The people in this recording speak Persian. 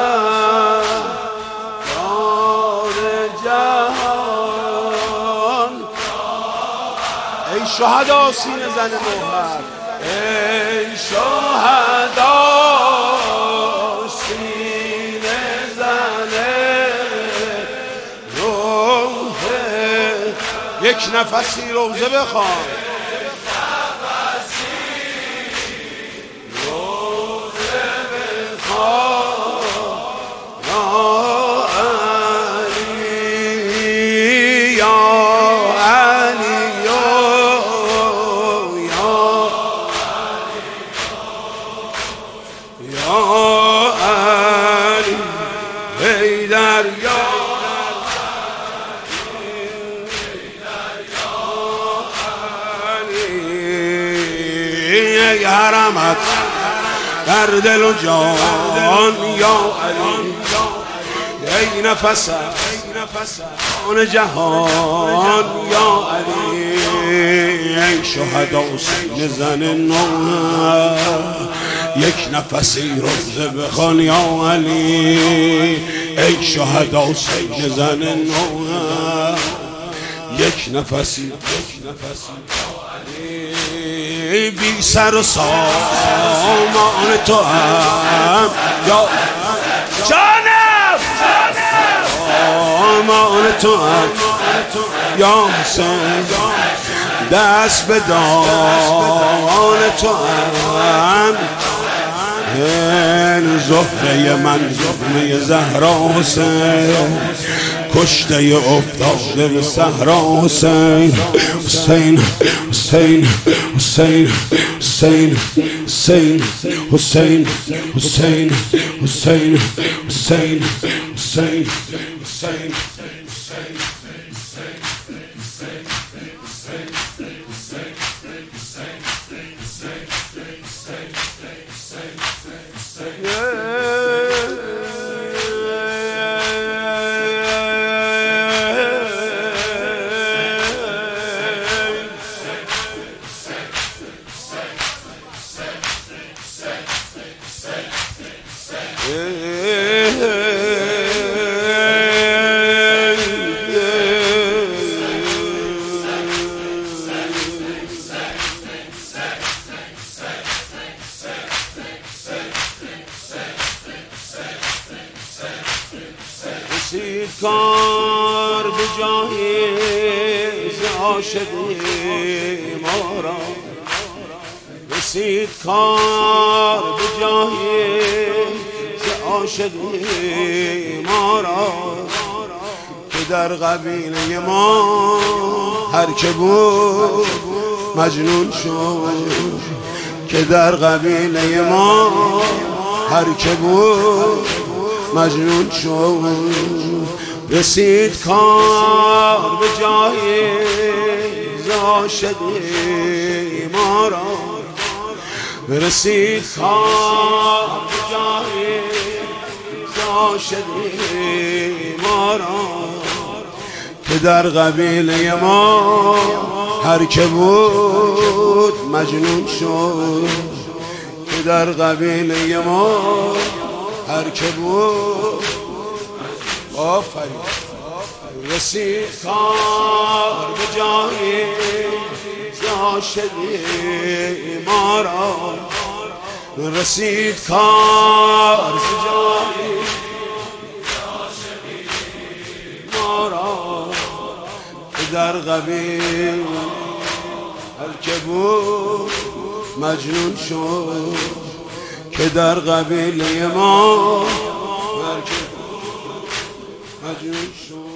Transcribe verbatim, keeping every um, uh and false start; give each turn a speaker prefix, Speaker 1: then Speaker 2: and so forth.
Speaker 1: جهان ای شهدا سینه زن موهر ای شهدا سینه زن روزه یک نفسی روزه بخوان ای حرمت در دل و جان یا علی ای نفس آن جهان یا علی ای شهدا سینه زن نوح یک نفسی روزه بخوان یا علی ای شهدا سینه زن نوح یک نفسی یک نفسی بی سر و سامان تو هم یا جانم سامان تو هم یا حسین دست به دان تو هم این زهره من زهره زهرا حسین کشته افتاده به صحرا حسین حسین حسین حسین حسین حسین حسین حسین حسین حسین حسین حسین رسید کار به جای عاشقی ما را رسید کار به جای عاشقی ما را که در قبیله ما هر که بود مجنون شد که در قبیله ما هر که بود مجنون شد رسید کار به جای عاشقی ما را رسید کار به جای عاشقی ما را که در قبیله ما هر که بود مجنون شد که در قبیله ما هر که بود آفرین رسید کار به جای عاشقی ما را رسید کار به جای عاشقی ما را که در قبیل هر که بود مجنون شد که در قبیله ما هر که بود مجنون شد